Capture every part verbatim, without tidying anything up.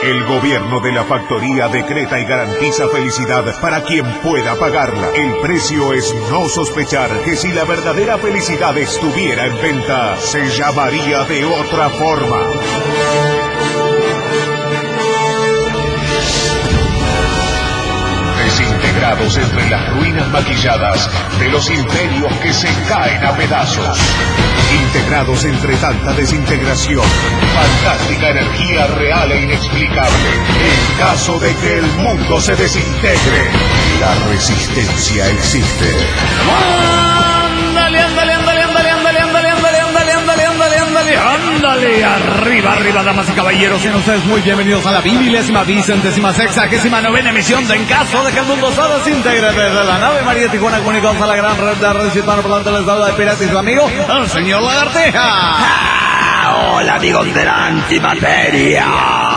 El gobierno de la factoría decreta y garantiza felicidad para quien pueda pagarla. El precio es no sospechar que si la verdadera felicidad estuviera en venta, se llamaría de otra forma. Desintegrados entre las ruinas maquilladas de los imperios que se caen a pedazos. Integrados entre tanta desintegración, fantástica energía real e inexplicable. En caso de que el mundo se desintegre, la resistencia existe. ¡Ándale, ándale, ándale, ándale, ándale, ándale, ándale, ándale, ándale, ándale, ándale, ándale! Arriba, arriba, damas y caballeros, sean ustedes muy bienvenidos a la vigésima, vicentésima, sexagésima novena emisión de En Caso de que el Mundo se Desintegre desde la nave María Tijuana, comunicados a la gran red de redes hispano, por tanto les habla de Pirata y su amigo, el señor Lagarteja. Ah, hola amigos de la antimateria.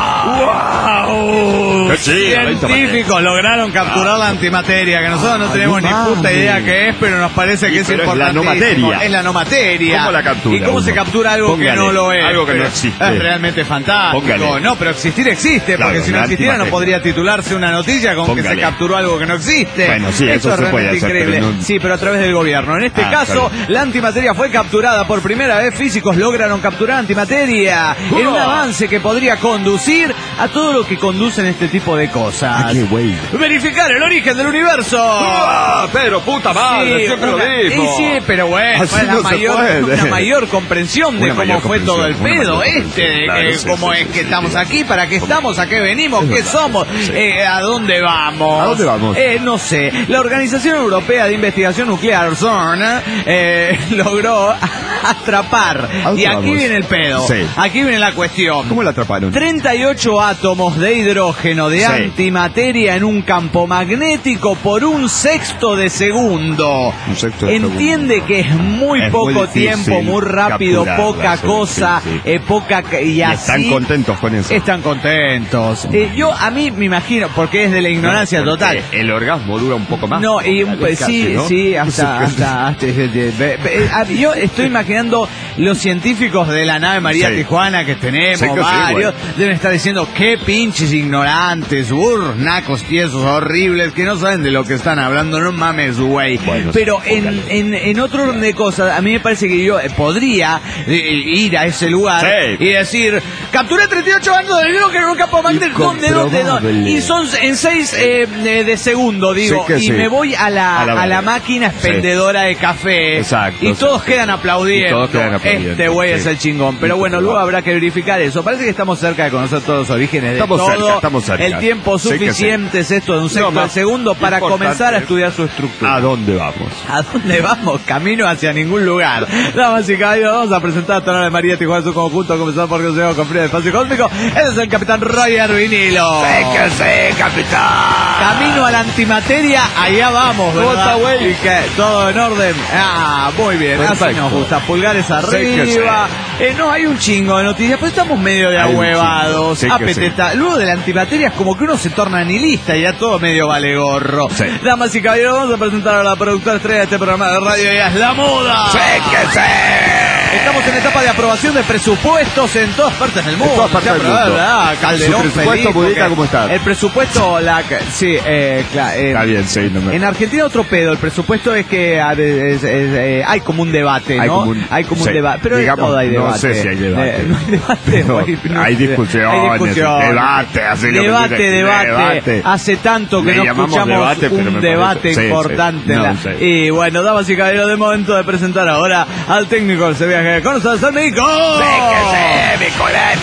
¡Wow! Sí, científicos lograron capturar la antimateria, que nosotros no tenemos ni puta idea qué es, pero nos parece que es importante. Es la no materia. Es la no materia. ¿Cómo la captura? ¿Y cómo uno? se captura algo Póngale, que no lo es? algo que no existe. Es realmente fantástico. Póngale. No, pero existir existe, Claro, porque si no la existiera no antimateria. podría titularse una noticia con Póngale. que se capturó algo que no existe. Bueno, sí, Esto eso es se puede realmente hacer, increíble. pero no- Sí, pero a través del gobierno. En este Ah, caso, claro. la antimateria fue capturada por primera vez. Físicos lograron capturar antimateria en un ¡Uah! avance que podría conducir a todo lo que conducen este tipo de cosas. Ah, qué güey. Verificar el origen del universo. ¡Ah, pero puta madre! Sí, siempre una- lo mismo. y sí, pero bueno, Así fue la no se mayor, puede. una mayor comprensión de Una cómo mayor fue todo el comprensión, una pedo mayor este, de comprensión, que claro, sí, cómo sí, es sí, que sí, estamos sí. aquí, para qué estamos, a qué venimos, Es qué verdad, somos, sí. eh, a dónde vamos. ¿A dónde vamos? Eh, no sé. La Organización Europea de Investigación Nuclear, C E R N, eh, logró atrapar. ¿A dónde Y aquí vamos? viene el pedo. Sí. Aquí viene la cuestión. ¿Cómo la atraparon? treinta y ocho átomos de hidrógeno de Sí. antimateria en un campo magnético por un sexto de segundo. Un sexto de Entiende segundo. que es muy Es poco muy difícil tiempo, muy rápido, capturarla, poca sí, cosa, sí, sí. eh, poca ca- y Y así. están contentos con eso. Están contentos. Eh, yo a mí me imagino, porque es de la ignorancia Porque total. El orgasmo dura un poco más. No, y un- Casi, sí, ¿no? sí, hasta, hasta, hasta- de- de- de- de- a- yo estoy imaginando los científicos de la nave María Sí. Tijuana que tenemos, Sí que sí, varios, güey. deben estar diciendo qué pinches ignorantes, burr, nacos tiesos, horribles, que no saben de lo que están hablando, no mames, güey. Bueno, Pero sí, en, póngale. en, en otro orden de cosas, a mí me parece que yo eh, podría eh, ir a ese lugar Sí. y decir, capturé treinta y ocho años de hidrógeno en un campo magnético, ¿dónde, dónde, dónde? Incomprobable. Y son en seis eh, de, de segundo, digo, Sí que y sí. me voy a la, A la- a la máquina Sí. expendedora de café. Exacto, Y todos exacto. quedan aplaudiendo. Y todos quedan aplaudiendo, Este güey sí. es el chingón. Pero bueno, luego habrá que verificar eso. Parece que estamos cerca de conocer todos los orígenes de Estamos todo. cerca, estamos cerca. El tiempo Sí que sí. suficiente es esto de un sexto No, de más segundo para importante comenzar a es- estudiar su estructura. ¿A dónde vamos? ¿A dónde vamos? Camino hacia ningún lugar. Damas y caballeros, vamos a presentar a Tonal de María Tijuana su conjunto, comenzando por Consejo con Frío de Espacio Cósmico. Ese es el capitán Roger Vinilo. ¡Sí que sí, capitán! Camino a la antimateria, allá vamos, ¿Cómo ¿verdad? está, güey? ¿Y qué? ¿Todo en orden? Ah, muy bien, así Perfecto. nos gusta. Pulgares que arriba. Eh, no, hay un chingo de noticias, pero estamos medio de Hay un ahuevados, chingo, sí que apeteta. Luego de la antimateria es como que uno se torna nihilista y ya todo medio vale gorro. Sí. Damas y caballeros, vamos a presentar a la productora estrella de este programa de radio, ella es La Moda. ¡Sí que sí! Estamos en etapa de aprobación de presupuestos en todas partes del mundo. todas partes Ya, del pero, mundo. ¿verdad? Calderón ¿Su presupuesto, feliz, Budica, porque cómo está? El presupuesto, la, sí, eh, cla- eh, Está bien, sí, no me... en Argentina otro pedo, el presupuesto es que a veces, es- es- eh, hay como un debate, ¿no? Hay como un- hay como un sí. debate, pero de Digamos, todo hay no debate. sé si hay debate. Eh, no hay debate, No, güey, no hay sé. discusiones, Hay discusiones. debate, así lo que debate, quiere- debate, debate. Hace tanto que Le no llamamos escuchamos debate, pero un me debate parece- sí, importante. sí. en la- No, sí. Y bueno, damas y caballeros, de momento de presentar ahora al técnico del Se Viaje con nosotros, al Mico. ¡Sí que sí, mi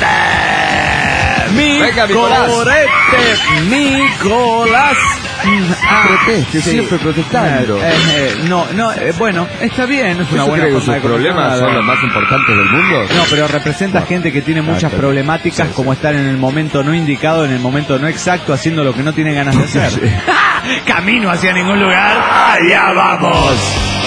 colete! Mi Venga, Nicolás. corete, Nicolás. Ah, Proteste, sí. siempre protestando. Eh, eh, no, no, eh, bueno, está bien, es una ¿Usted buena cree que forma sus de problemas contar. son los más importantes del mundo? No, pero representa gente que tiene muchas está bien. problemáticas, Sí, sí. como estar en el momento no indicado, en el momento no exacto, haciendo lo que no tiene ganas de hacer. Sí. Camino hacia ningún lugar, allá vamos.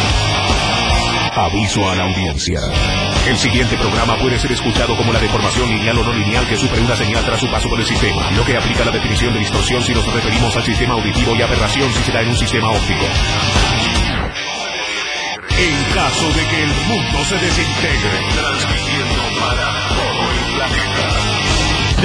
Aviso a la audiencia. El siguiente programa puede ser escuchado como la deformación lineal o no lineal que sufre una señal tras su paso por el sistema, lo que aplica la definición de distorsión si nos referimos al sistema auditivo y aberración si se da en un sistema óptico. En caso de que el mundo se desintegre, transmitiendo para todo el planeta.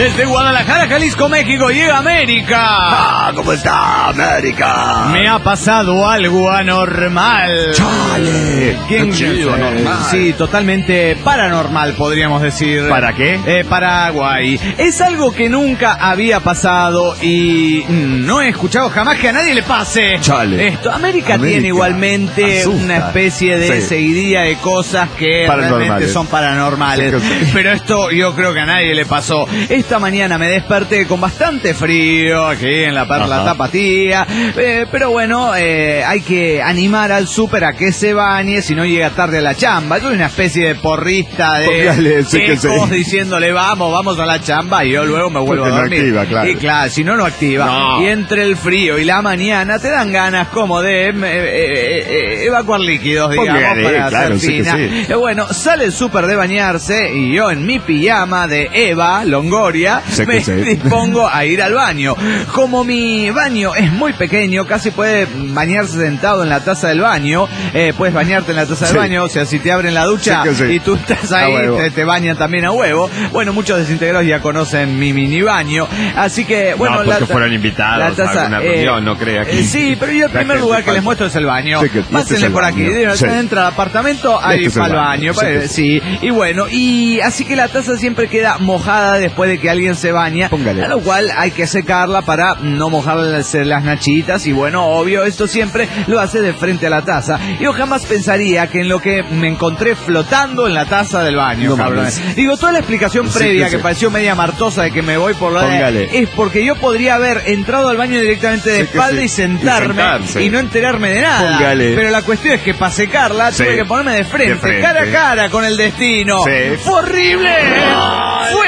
Desde Guadalajara, Jalisco, México, llega América. Ah, ¿cómo está América? Me ha pasado algo anormal. ¡Chale! ¿Quién? Qué chido, anormal. Sí, totalmente paranormal, podríamos decir. ¿Para qué? Eh, Paraguay. Es algo que nunca había pasado y no he escuchado jamás que a nadie le pase. Chale. Esto, América, América tiene igualmente asusta. una especie de Sí. seguidilla de cosas que realmente son paranormales. Sí, sí. Pero esto yo creo que a nadie le pasó. Esta mañana me desperté con bastante frío aquí en la Perla Ajá. Tapatía. Eh, pero bueno, eh, hay que animar al súper a que se bañe si no llega tarde a la chamba. Yo soy una especie de porrista de Póngale, sí que ecos sí. diciéndole vamos, vamos a la chamba y yo luego me vuelvo Porque a no dormir. activa, claro. Y claro, si no, no activa. No. Y entre el frío y la mañana te dan ganas como de eh, eh, eh, evacuar líquidos, digamos, Póngale, para claro, hacer sí que fina. sí. Eh, bueno, sale el súper de bañarse y yo en mi pijama de Eva Longoria Sí que me sí. dispongo a ir al baño. Como mi baño es muy pequeño, casi puede bañarse sentado en la taza del baño, eh, puedes bañarte en la taza del Sí. baño, o sea, si te abren la ducha Sí que sí. y tú estás A ahí, huevo. te, te bañan también a huevo. Bueno, muchos desintegrados ya conocen mi mini baño, así que, bueno, No, porque la ta- fueron invitados la taza, a alguna eh, reunión, no crea que... eh, sí, pero yo el La primer gente lugar que falta. les muestro es el baño. Sí, que este Pásenle es el por aquí, baño. digan, Sí. entra al apartamento, ahí Este es el para el baño. baño. Sí para- que Sí, y bueno, y así que la taza siempre queda mojada después de que alguien se baña, Póngale. a lo cual hay que secarla para no mojarle las, las nachitas y bueno, obvio, esto siempre lo hace de frente a la taza. Yo jamás pensaría que en lo que me encontré flotando en la taza del baño, No cabrón. mames. Digo, toda la explicación Sí, previa sí, que sí. pareció media martosa de que me voy por la Póngale. es porque yo podría haber entrado al baño directamente de Sí que espalda sí. y sentarme Y sentarse. y no enterarme de nada. Póngale. Pero la cuestión es que para secarla Sí. tuve que ponerme de frente, De frente. cara a cara con el destino. Sí. ¡Fue horrible! ¡Fue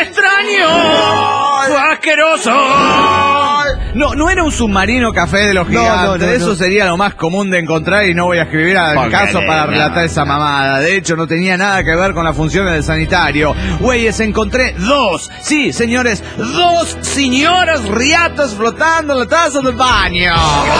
extraño! ¡Fue asqueroso! No, no era un submarino café de los No, gigantes. no, no, Eso no. sería lo más común de encontrar y no voy a escribir al Póngale, caso para no. relatar esa mamada. De hecho, no tenía nada que ver con las funciones del sanitario. Güeyes, encontré dos, sí, señores, dos señoras riatas flotando en la taza del baño.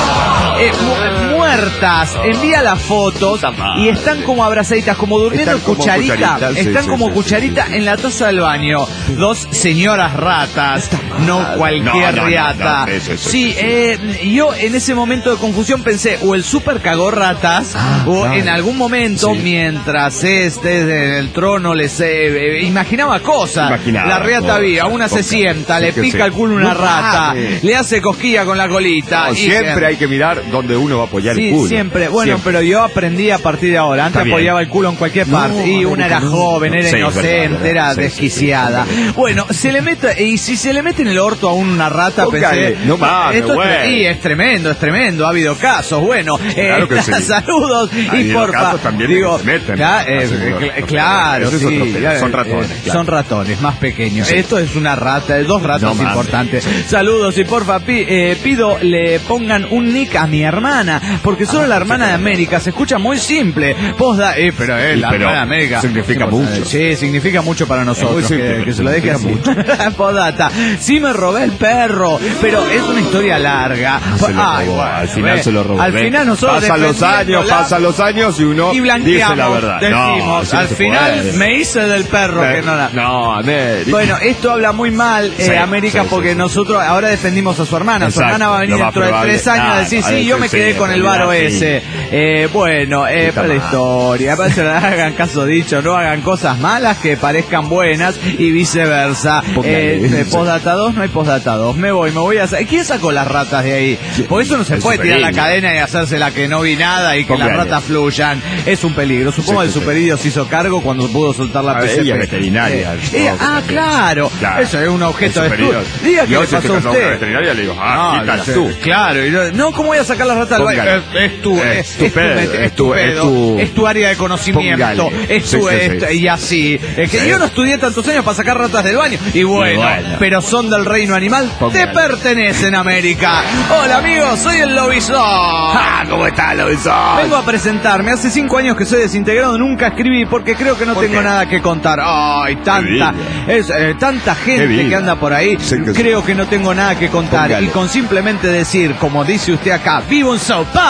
Eh, mu- muertas. Envía las fotos y están como abrazaditas, como durmiendo Están como cucharita. cucharita, sí, están sí, como sí, cucharita sí. en la taza del baño. Dos señoras ratas, no cualquier No, no, no, riata. no, eso, eso, Sí, eso, sí. eh, yo en ese momento de confusión pensé, o el super cagó ratas, o claro. en algún momento, Sí. mientras este en el trono les eh, eh, imaginaba cosas. Imaginaba la riata cosas, viva, una se cosas. sienta, Sí le que pica sí. el culo una No rata, sabe. le hace cosquilla con la colita. No, y siempre que- hay que mirar dónde uno va a apoyar Sí, el culo. siempre. Bueno, Siempre. pero yo aprendí a partir de ahora. Antes Está bien. apoyaba el culo en cualquier No, parte. Y una era América, no. joven, era Sí, es inocente, verdad, verdad. era Sí, sí, desquiciada. sí, sí. Bueno, se le mete, y si se le mete en el orto a una rata, Póngale, pensé. no mames, esto es, güey. tre- y es tremendo, es tremendo. Ha habido casos. Bueno, Claro eh, que sí. saludos Ha y habido porfa. casos también de digo, que se meten. ya, eh, Así, cl- no, no, claro, ese es sí, otro tema. ya, Son eh, ratones, eh, claro. Son ratones más pequeños. Sí. Esto es una rata, dos ratas No mames. importantes. Saludos y porfa, pi- eh, pido le pongan un nick a mi hermana, porque solo Ah, la hermana de América se escucha muy simple. Posda, eh, pero eh, Sí, la pero hermana de América significa mucho. Sí, significa mucho para nosotros. muy que, simple, que se lo deje así. significa Posdata, sí me robé el perro, pero es una historia larga. Se lo Ay, robó, bueno, al final ve, se lo robó. Al ve. final nosotros Pasan los años, defendiéndola pasan los años y uno y dice blanqueamos, la verdad. decimos, No, así no al se final puede. me hice del perro que no la... No, América. Bueno, esto habla muy mal, eh, Sí, América, sí, porque sí, sí. nosotros ahora defendimos a su hermana. Su Exacto, hermana va a venir lo más dentro de probable. tres años a Claro, decir, a sí, decir, yo me sí, quedé en con el realidad, varo sí. ese. Eh, bueno, eh, Puta para la madre. historia, para que no hagan caso dicho, no hagan cosas malas que parezcan buenas y viceversa. Póngale. Eh, eh, postdata dos, no hay postdata dos. Me voy, me voy a... hacer- ¿Quién sacó las ratas de ahí? Porque eso no se El puede tirar la superidio. cadena y hacerse la que no vi nada y que Póngale. las ratas fluyan. Es un peligro. Supongo Sí, el sí, sí. superidio se hizo cargo cuando pudo soltar la A ver, P C P. ella es veterinaria, Eh, supongo ella- que ah, también. claro. Claro. Eso es un objeto de El estudio. superior. Diga que Yo, le si pasó a te casó con una usted. veterinaria, le digo, ah, quítalas sí, tú. Claro, y no, no, ¿cómo voy a sacar la rata del baño? Póngale. Es, es tu, Es es, tu es tu, pedo, met- es es tu- tu es pedo, tu- es tu área de conocimiento, Póngale. es tu Sí, sí, sí. esto, y así. Es que Sí. yo no estudié tantos años para sacar ratas del baño, y bueno, Y bueno. pero son del reino animal, Póngale. te pertenecen, América. Hola, amigos, soy el Lobizón. Ah, ¿cómo está, Lobizón? Vengo a presentarme. Hace cinco años que soy desintegrado, nunca escribí porque creo que no ¿Por tengo qué? nada que contar. Ay, tanta, Qué es, eh, tanta Qué gente vida. que anda por ahí. Sí que sí. Creo que no tengo nada que contar. Póngale. Y con simplemente decir, como dice usted acá, vivo en Sao Paulo.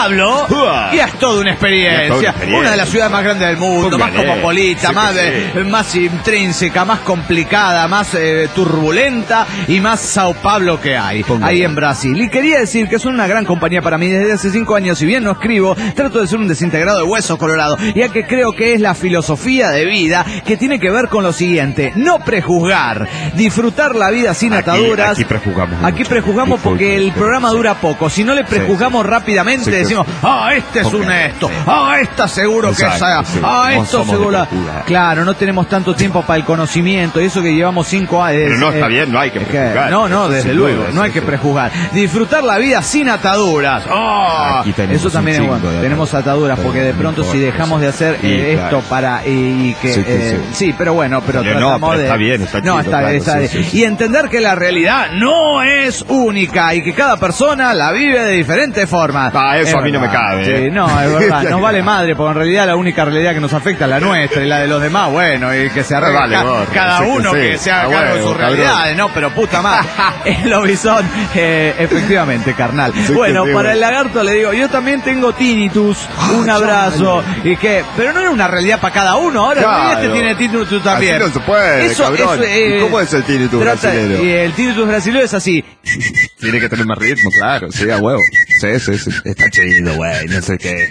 Pablo, y es toda una experiencia. Toda una, experiencia. Una de las ciudades más grandes del mundo, Póngale. más cosmopolita, sí, más, sí. Eh, más intrínseca, más complicada, más eh, turbulenta y más Sao Paulo que hay, Póngale. ahí en Brasil. Y quería decir que son una gran compañía para mí desde hace cinco años. Si bien no escribo, trato de ser un desintegrado de hueso colorado, ya que creo que es la filosofía de vida que tiene que ver con lo siguiente: no prejuzgar, disfrutar la vida sin aquí, ataduras. Aquí prejuzgamos. Aquí prejuzgamos porque el programa dura poco. Si no le prejuzgamos sí, rápidamente, sí, decimos, ah, este es un esto, ah, esta seguro que es, ah, esto seguro. Claro, no tenemos tanto tiempo para el conocimiento y eso que llevamos cinco años. Pero no está bien, no hay que prejuzgar. No, no, desde luego, no hay que prejuzgar. Disfrutar la vida sin ataduras. Oh, eso también es bueno. Tenemos ataduras porque de pronto si dejamos de hacer sí, eh, esto claro. para y, y que sí, eh, sí. sí, pero bueno, pero no, tratamos pero de está bien, está no, chido, está, claro, está sí, sí, sí. y entender que la realidad no es única y que cada persona la vive de diferentes formas. Ah, eso es a mí verdad. no me cabe. Sí, ¿eh? no, es verdad, nos vale madre porque en realidad la única realidad que nos afecta es la nuestra y la de los demás, bueno, y que se arregle vale, ca cada sí, uno que, que se haga cargo de sus realidades, no, pero puta madre. El lobizón, eh, efectivamente, carnal. Sí, bueno, para el lagarto le digo, yo también tengo tinnitus, un abrazo, y que, pero no era una realidad para cada uno, ahora claro. este tiene tinnitus también. Así no se puede, eso, cabrón. Eso, eh, ¿Y cómo es el tinnitus trata, brasileño? Y el tinnitus brasileño es así. Tiene que tener más ritmo, claro, sí, a huevo. Sí, sí, sí. Está chido, güey, no sé qué.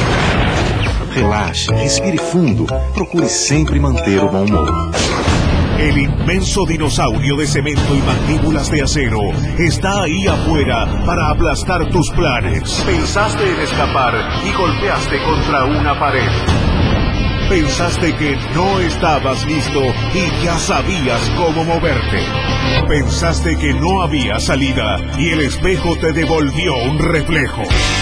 Relaxe, respire fundo, procure sempre manter o bom humor. El inmenso dinosaurio de cemento y mandíbulas de acero está ahí afuera para aplastar tus planes. Pensaste en escapar y golpeaste contra una pared. Pensaste que no estabas listo y ya sabías cómo moverte. Pensaste que no había salida y el espejo te devolvió un reflejo.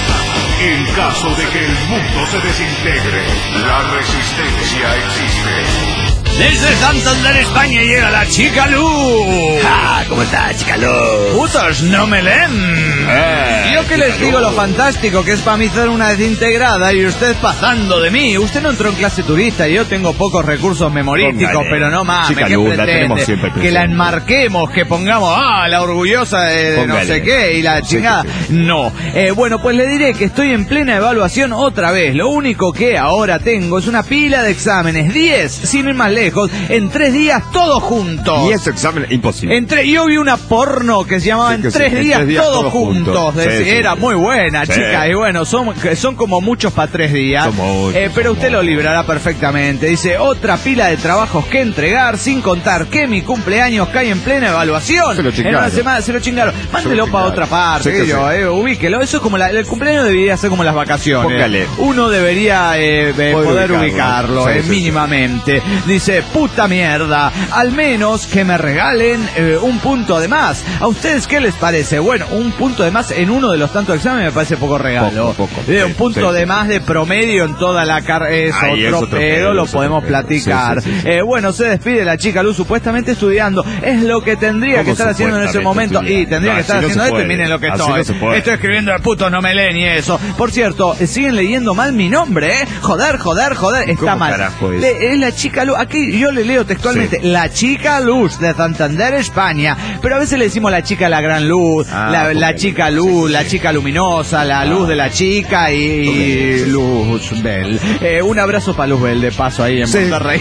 En caso de que el mundo se desintegre, la resistencia existe. Desde Santander, España, llega la Chica Luz. Ah, ¿cómo está, Chica Luz? Putos no me leen. Eh, Yo que les digo lo fantástico que es para mí ser una desintegrada y usted pasando de mí. Usted no entró en clase turista y yo tengo pocos recursos memorísticos, Póngale. pero no mames, ¿qué Luz, pretende? La que la enmarquemos, que pongamos, ah, la orgullosa de, de no sé qué y la chingada. Sí, sí, sí. No. Eh, bueno, pues le diré que estoy en plena evaluación otra vez. Lo único que ahora tengo es una pila de exámenes, diez, sin ir más lejos. En tres días, todos juntos. Y ese examen imposible. En tre yo vi una porno que se llamaba sí, que en, tres sí, días, en tres días, todos, todos juntos. juntos. Sí, sí, era sí. muy buena, sí. chica. Y bueno, son, son como muchos para tres días. Muchos, eh, pero usted lo librará perfectamente. Dice, otra pila de trabajos que entregar, sin contar que mi cumpleaños cae en plena evaluación. Se lo chingaron. En una semana se lo chingaron. Mándelo para otra parte. Sí, yo, eh, ubíquelo. Eso es como la, el cumpleaños debería ser como las vacaciones. Póngale. Uno debería eh, poder, poder ubicarlo, ubicarlo sí, eh, sí, mínimamente. Sí. Dice, puta mierda, al menos que me regalen eh, un punto de más. ¿A ustedes qué les parece? Bueno, un punto de más en uno de los tantos exámenes me parece poco regalo. Poco, poco, eh, sí, un punto sí, de sí. más de promedio en toda la carrera es, es otro pedo, lo podemos platicar. Sí, sí, sí, sí. Eh, bueno, se despide la Chica Luz supuestamente estudiando. Es lo que tendría que estar haciendo en ese momento. Y tendría no, que estar haciendo no esto y miren lo que así estoy. No estoy escribiendo de putos no me leen y eso. Por cierto, siguen leyendo mal mi nombre, ¿eh? Joder, joder, joder. Está mal. Es? Le, es la Chica Luz. Aquí yo le leo textualmente. Sí. La Chica Luz de Santander, España. Pero a veces le decimos la chica la gran luz, ah, la, la chica luz, sí, la sí. chica luminosa, la ah. luz de la chica y, y Luzbel. Eh, un abrazo para Luzbel de paso ahí en sí. Monterrey.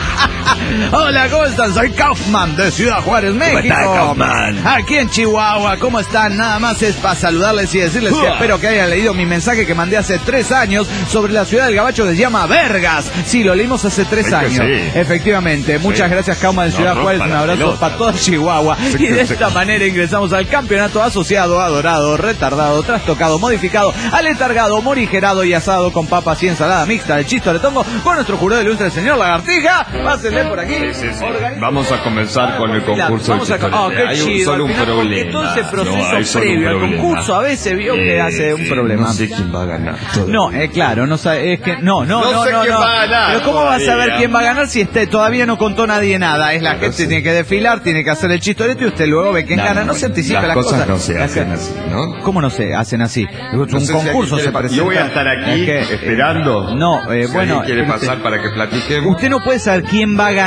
Hola, ¿cómo están? Soy Kaufman de Ciudad Juárez, México. ¿Cómo está, Kaufman? Aquí en Chihuahua, ¿cómo están? Nada más es para saludarles y decirles uh. que espero que hayan leído mi mensaje que mandé hace tres años sobre la ciudad del Gabacho que se llama Vergas. Sí, lo leímos hace tres es años. Sí. Efectivamente. Sí. Muchas gracias, Kaufman de Ciudad no, Juárez. Un abrazo pelota. para toda Chihuahua. Sí, y de esta sí. manera ingresamos al campeonato asociado, adorado, retardado, trastocado, modificado, aletargado, morigerado y asado con papas y ensalada mixta de chistoretongo con nuestro jurado ilustre, el señor Lagartija. Pásenle por aquí. Sí, sí, sí. Vamos a comenzar con el concurso Vamos a, oh, qué hay chido. Solo un final, problema. Todo ese proceso no, previo al concurso a veces vio eh, que hace un problema. No sé quién va a ganar. Todavía. No, eh, claro, no sabe, es que no, no, no, no, sé no, quién no. va a ganar. Pero cómo todavía. va a saber quién va a ganar si este todavía no contó nadie nada? Es la claro, gente sí. tiene que desfilar, tiene que hacer el chistoreto y usted luego ve quién no, gana. No, no se anticipa las, las cosas. cosas. No se hacen así, ¿no? ¿Cómo no se hacen así? No un sé concurso si se presenta. Yo voy a estar aquí que, esperando. No, eh, si bueno. quiere pasar usted, para que platiquemos. Usted no puede saber quién va a ganar.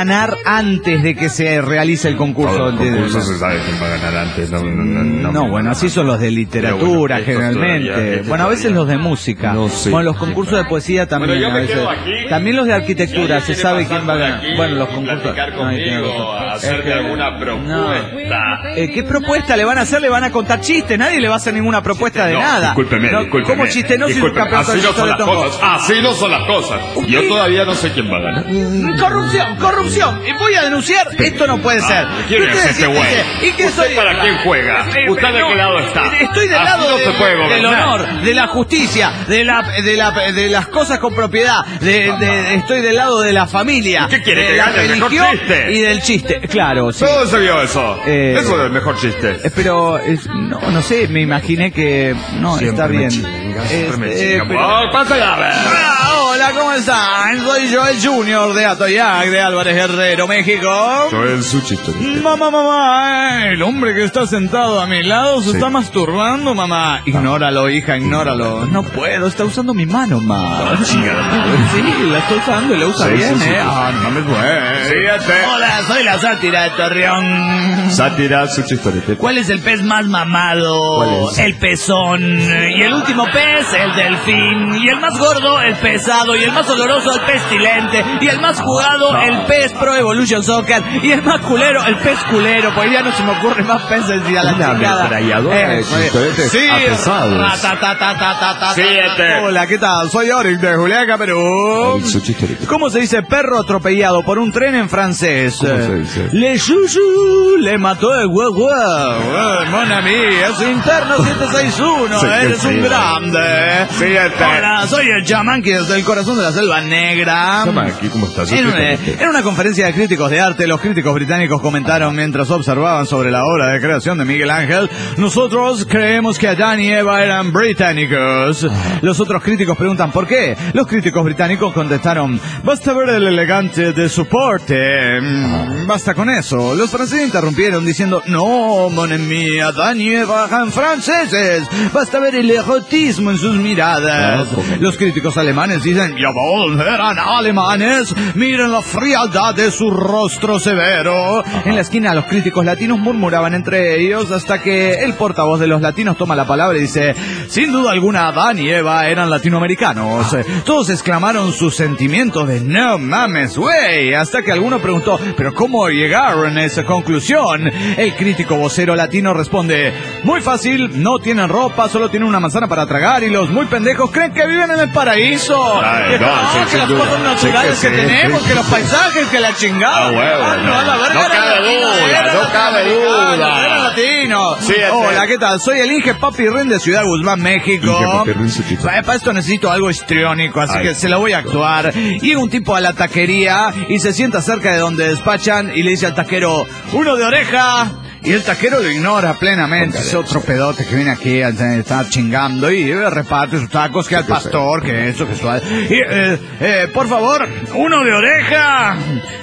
ganar antes de que se realice el concurso. Todo el concurso se sabe quién va a ganar antes. No, no, no, no, no bueno, así son los de literatura, bueno, generalmente. Todavía, bueno, a veces todavía. Los de música. No sé. Bueno, los concursos de poesía también. Bueno, yo me quedo aquí. También los de arquitectura, se sabe quién va a ganar. Bueno, los concursos. Conmigo, hacerte es que, alguna propuesta. No. Eh, ¿Qué propuesta le van a hacer? Le van a contar chistes. Nadie le va a hacer ninguna propuesta de no, nada. Discúlpeme, no, discúlpeme. ¿Cómo chiste? No, si un campeonato así de no son las tongo. cosas. Así no son las cosas. Yo todavía no sé quién va a ganar. Corrupción, corrupción. Y voy a denunciar. Esto no puede ser. Ah, ¿Quién es este güey? ¿Y qué ¿Usted soy? para quién juega? Eh, ¿Usted de no, qué lado está? Estoy del así lado no de, se puede del honor, de la justicia, de la, de la, de las cosas con propiedad. De, de, estoy del lado de la familia. ¿Qué quiere de que la gane el mejor religión chiste? Y del chiste. Claro, sí. ¿Dónde se vio eso? Eh, eso es el mejor chiste. Eh, pero, es, no, no sé, me imaginé que... No, siempre está bien. Chinga, siempre me Este, chinga. pero... Oh, pásala, a ver. Ah, hola, ¿cómo están? Soy yo, el Junior de Atoyac, de Álvarez Guerrero, México. Soy el Suchito. Mamá, mamá, el hombre que está sentado a mi lado se Sí. está masturbando, mamá. Ignóralo, hija, ignóralo. No puedo, está usando mi mano, mamá. Chingada. Sí, la está usando y la usa Sí, bien, sí, sí, ¿eh? sí. Ah, no mames, güey. Síguete. Hola, soy la sátira de Torreón. Sátira, Suchistorete. ¿Cuál es el pez más mamado? ¿Cuál es? El pezón. Y el último pez, el delfín. Y el más gordo, el pesado. Y el más oloroso, el pestilente. Y el más jugado, No. el pez Pro Evolution Soccer. Y el más culero, el pez culero. Pues ya no se me ocurre más peces y a la Una chingada. ametralladora de Eh, chistoretes sí, apesados. ra, ta, ta, ta, ta, ta, ta, Siete. Hola, ¿qué tal? Soy Oric de Juliaca, Perú. El Suchistorete. ¿Cómo se dice perro atropellado por un tren en francés? ¿Cómo se dice? Le chuchu, le mató el guau guau. Eh, Mon ami, es interno siete seis uno, Sí, eres sí, un sí. grande. Siete. Hola, soy el Yamanqui desde el corazón de la selva negra. Yamanqui, ¿cómo estás? En una, Suchistorete. en una conferencia de críticos de arte, los críticos británicos comentaron mientras observaban sobre la obra de creación de Miguel Ángel: nosotros creemos que Adán y Eva eran británicos. Los otros críticos preguntan ¿por qué? Los críticos británicos contestaron: basta ver el elegante de su porte. Mm, Basta con eso. Los franceses interrumpieron diciendo: no, mon ami, Adán y Eva eran franceses. Basta ver el erotismo en sus miradas. Los críticos alemanes dicen: jawohl, eran alemanes. Miren la frialdad de su rostro severo. En la esquina los críticos latinos murmuraban entre ellos hasta que el portavoz de los latinos toma la palabra y dice: sin duda alguna Adán y Eva eran latinoamericanos. Todos exclamaron sus sentimientos de no mames, güey, hasta que alguno preguntó: ¿pero cómo llegaron a esa conclusión? El crítico vocero latino responde: muy fácil, no tienen ropa, solo tienen una manzana para tragar y los muy pendejos creen que viven en el paraíso. Ay, que no, no, sí, que sin las duda. cosas naturales Sí, que, que sí, tenemos, sí. que los paisajes, que la chingada. Ah, huevo, Ah, no. a la verga, No era cabe latino, duda, era no cabe latinoamericano, duda. era latino. Sí, este- Hola, ¿qué tal? Soy el Inge Papi Ren de Ciudad Guzmán, México. Inge Papi Ren, su chico. Para, para esto necesito algo histriónico, así Ay. que se lo voy a actuar. Llega un tipo a la taquería y se sienta cerca de donde despachan y le dice al taquero: uno de oreja. Y el taquero lo ignora plenamente. Es otro pedote que viene aquí a estar chingando y eh, reparte sus tacos, que al pastor, que eso, que suave. Y, eh, eh, por favor, uno de oreja.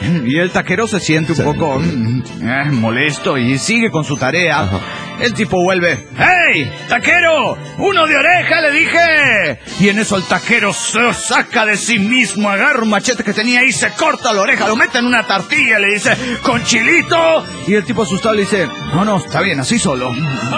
Y el taquero se siente un poco mm, eh, molesto y sigue con su tarea. Ajá. El tipo vuelve: ¡hey, taquero! ¡Uno de oreja, le dije! Y en eso el taquero se saca de sí mismo, agarra un machete que tenía y se corta la oreja, lo mete en una tortilla y le dice: ¿con chilito? Y el tipo asustado le dice: no, no, está bien, así solo.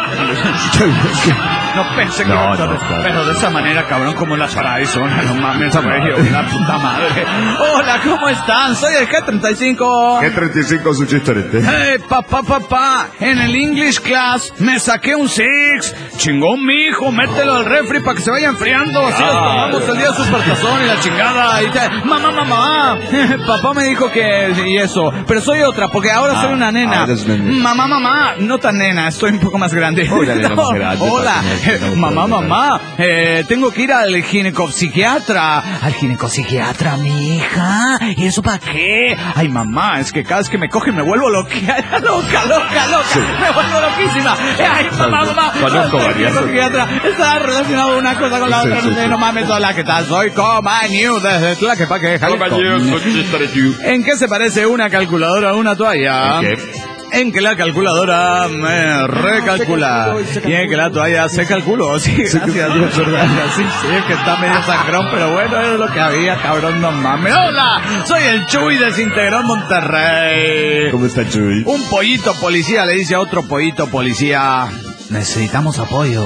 No pensé que No, iba a no, estar- claro. pero de esa manera, cabrón, como las Horizon, no mames, güey, la puta madre. Hola, ¿cómo están? Soy el G treinta y cinco. G treinta y cinco Suchistorete. Hey, papá, papá, en el English class me saqué un six. Chingón, mi hijo, mételo al refri para que se vaya enfriando. Así nos tomamos el día supertazón y la chingada. Y te, mamá, mamá, papá me dijo que y eso, pero soy otra porque ahora soy una nena. ah, eres una nena. Mamá, mamá, no tan nena, estoy un poco más grande. Hola, nena más grande, Hola, papi, no, no, mamá, no, no. mamá, eh, tengo que ir al ginecopsiquiatra. ¿Al ginecopsiquiatra, mi hija? ¿Y eso para qué? Ay, mamá, es que cada vez que me coge me vuelvo loca, loca, loca, loca. Sí. Me vuelvo loquísima. Ay, mamá, mamá. Conozco el varias. ginecopsiquiatra está relacionado una cosa con la Sí, otra. sí, No sé, sí. no mames, hola, ¿qué tal? Soy Coma New desde Tlaquepaque, Jalisco. Compañero Suchistorete. ¿En qué se parece una calculadora a una toalla? ¿En qué? en que la calculadora me recalcula y en que la toalla se calculó. Sí, gracias, Dios, verdad. Sí, sí, es que está medio sangrón, pero bueno, es lo que había, cabrón, no mames. Hola, soy el Chuy de Desintegrón Monterrey. ¿Cómo está, Chuy? Un pollito policía le dice a otro pollito policía: necesitamos apoyo.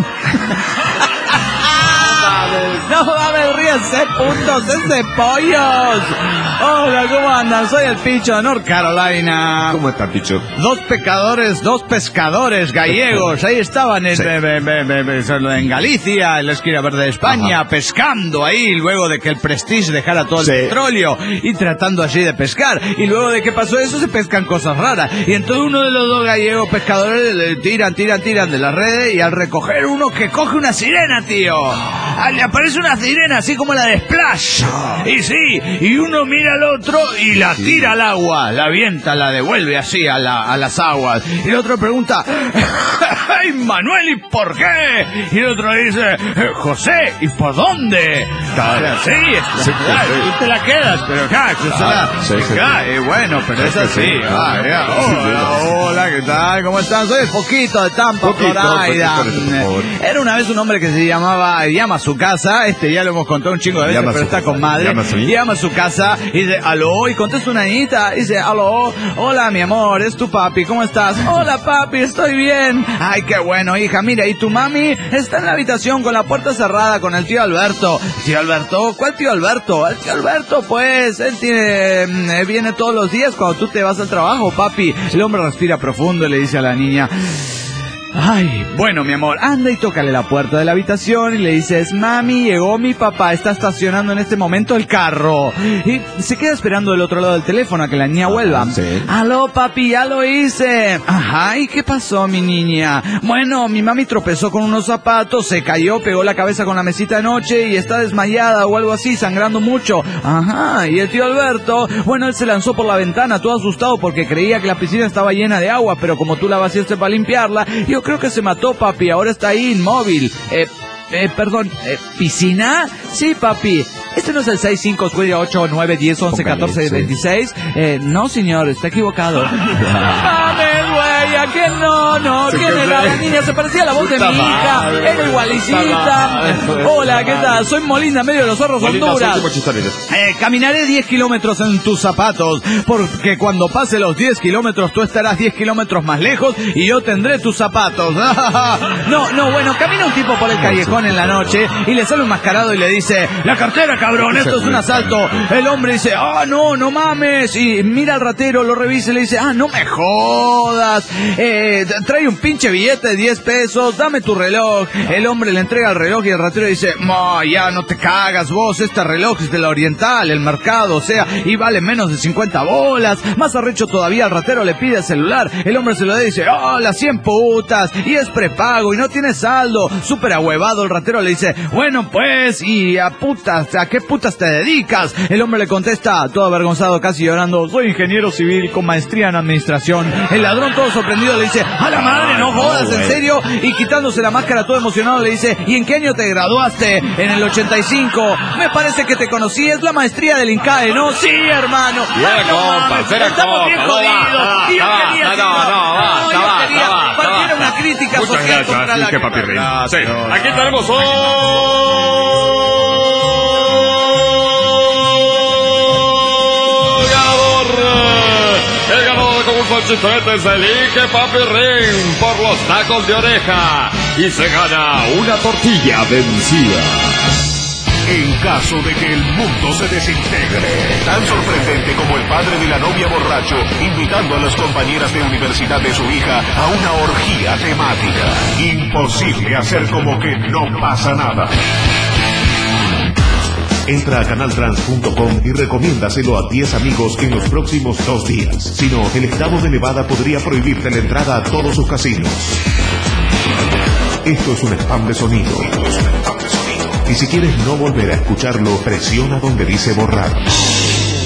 No mames, ríense, puntos, es de pollos. Hola, ¿cómo andan? Soy el Picho de North Carolina. ¿Cómo está, Picho? Dos pecadores, dos pescadores gallegos, ahí estaban en, Sí. be, be, be, be, be, en Galicia, en la esquina verde de España, Ajá. pescando ahí, luego de que el Prestige dejara todo el Sí. petróleo, y tratando allí de pescar, y luego de que pasó eso se pescan cosas raras, y entonces uno de los dos gallegos pescadores le tiran, tiran, tiran de las redes, y al recoger uno que coge una sirena, tío, le aparece una sirena así como la de Splash, y sí, y uno mira al otro y la tira al agua, la avienta, la devuelve así a, la, a las aguas, y el otro pregunta: ¡ay, Manuel, ¿y por qué? Y el otro le dice: José, ¿y por dónde? Claro, sí, es, sí, claro, sí. Tú te la quedas, pero claro, Ah, sí, sí, claro, sí. Y bueno, pero es así. Sí, Ah, ya. Hola, hola, ¿qué tal? ¿Cómo están? Soy el Foquito de Tampa, Foquito, Florida. Foquito, por favor. Era una vez un hombre que se llamaba, llama a su casa, este ya lo hemos contado un chingo de veces, Llama pero su está casa. con madre. Llama a su- Llama a su casa y dice: aló, y contesta una niñita, y dice: aló, hola, mi amor, es tu papi, ¿cómo estás? Hola, papi, estoy bien. Ay, qué bueno, hija, mira, y tu mami está en la habitación con la puerta cerrada con el tío Alberto. ¿Tío Alberto? ¿Cuál tío Alberto? El tío Alberto, pues, él tiene, eh, viene todos los días cuando tú te vas al trabajo, papi. El hombre respira profundo y le dice a la niña: ay, bueno, mi amor, anda y tócale la puerta de la habitación y le dices: mami, llegó mi papá, está estacionando en este momento el carro. Y se queda esperando del otro lado del teléfono a que la niña vuelva. Sí. Aló, papi, ya lo hice. Ajá, ¿y qué pasó, mi niña? Bueno, mi mami tropezó con unos zapatos, se cayó, pegó la cabeza con la mesita de noche y está desmayada o algo así, sangrando mucho. Ajá, y el tío Alberto, bueno, él se lanzó por la ventana todo asustado porque creía que la piscina estaba llena de agua, pero como tú la vaciaste para limpiarla, yo creo que se mató, papi, ahora está ahí inmóvil. Eh, eh, perdón, eh, ¿piscina? Sí, papi. Este no es el seis, cinco, ocho, nueve, diez, once, catorce, veintiséis. Eh, no, señor, está equivocado. Mames, güey, ¿a qué no? No, ¿quién era la niña? Se parecía a la voz de mi hija. Era igualicita. Hola, ¿qué tal? Soy Molina, medio de los Zorros, Honduras. Eh, caminaré diez kilómetros en tus zapatos, porque cuando pase los diez kilómetros tú estarás diez kilómetros más lejos y yo tendré tus zapatos. No, no, bueno, camina un tipo por el callejón en la noche y le sale un mascarado y le dice: la cartera, cabrón, esto es un asalto. El hombre dice: ah, no, no mames. Y mira al ratero, lo revisa y le dice: ah, no me jodas. Eh, trae un pinche billete de diez pesos, dame tu reloj. El hombre le entrega el reloj y el ratero dice: no, ya no te cagas vos, este reloj es de la Oriental, el mercado, o sea, y vale menos de cincuenta bolas. Más arrecho todavía, el ratero le pide el celular. El hombre se lo da y dice: oh, las cien putas, y es prepago y no tiene saldo. Súper ahuevado, el ratero le dice: bueno, pues, y a putas, ¿a qué putas te dedicas? El hombre le contesta, todo avergonzado, casi llorando: soy ingeniero civil con maestría en administración. El ladrón, todo sorprendido, le dice: a la madre, no jodas, ¿en serio? Y quitándose la máscara, todo emocionado, le dice: ¿y en qué año te graduaste? En el ochenta y cinco. Me parece que te conocí, es la maestría del INCAE, ¿no? Sí, hermano. Era compa, era estamos bien compa, jodidos. Y yo no, quería, no, no, no, no, yo no, quería no, no, partir no, una crítica Muchas social contra gracias, la... Quique Papirrín. Gracias. Sí, aquí tenemos un ganador. El ganador del concurso de chistoretes se elige Papirrín por los tacos de oreja y se gana una tortilla vencida. En caso de que el mundo se desintegre, tan sorprendente como el padre de la novia borracho invitando a las compañeras de universidad de su hija a una orgía temática. Imposible hacer como que no pasa nada. Entra a canal trans punto com y recomiéndaselo a diez amigos en los próximos dos días. Si no, el estado de Nevada podría prohibirte la entrada a todos sus casinos. Esto es un spam de sonido. Esto es un spam de sonido. Y si quieres no volver a escucharlo, presiona donde dice borrar.